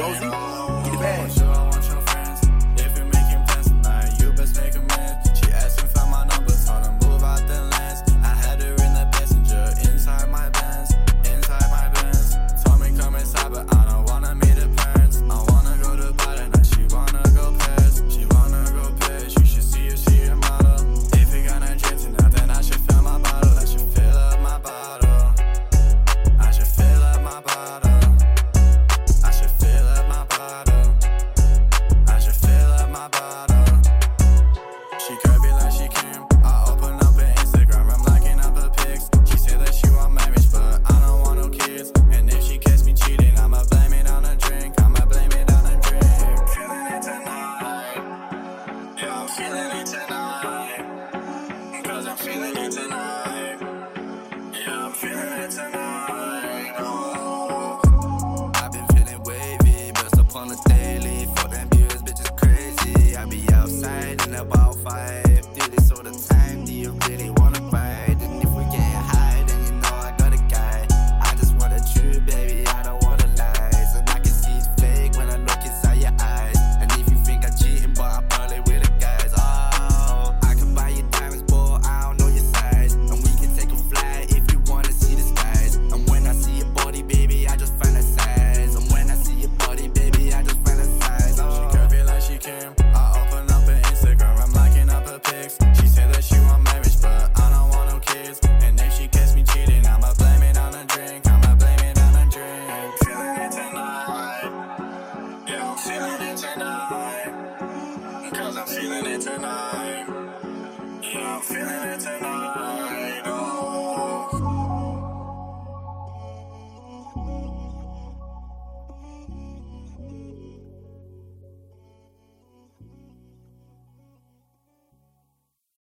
Rosie, get it back. I want your friends. If you're making plans tonight, you best make amends. She asking for my number, told her move out the lens. I had her in the passenger, inside my Benz. Told me come inside, but I don't wanna meet her parents. I wanna go to Dubai tonight, she wanna go Paris. She wanna go Paris, you should see her, she a model. If you gonna drink tonight, then I should fill my bottle. I should fill up my bottle. I should fill up my bottle. I should fill up my bottle. I should fill up my bottle. She curvy like she Kim. I open up her Instagram, I'm liking up her pics. She said that she want marriage, but I don't want no kids. And if she catch me cheating, I'ma blame it on a drink. I'ma blame it on a drink. Feeling it tonight. Yeah, I'm feeling it tonight. Cause I'm feeling it tonight. Yeah, I'm feeling it tonight. Oh. I've been feeling wavy, burst up on the daily. Fuck them viewers, bitches crazy. I be outside in about 5. Do this all the time, do you really wanna fight? And if we get high, then you know I got a guy. I just want the truth, baby, I don't want the lies. And I can see it's fake when I look inside your eyes. And if you think I'm cheating, but I probably with the guys. Oh, I can buy you diamonds, but I don't know your size. And we can take a flight if you wanna see the skies. And when I see your body, baby, I just fantasize. And when I see your body, baby, I just fantasize. Oh. She curvy like she Kim. I open up her Instagram, I'm liking up her pics. She said that she want marriage, but I don't want no kids. And if she catch me cheating, I'ma blame it on a drink. I'ma blame it on a drink. Feeling it tonight. Yeah, I'm feeling it tonight. Cause I'm feeling it tonight. Yeah, I'm feeling it tonight.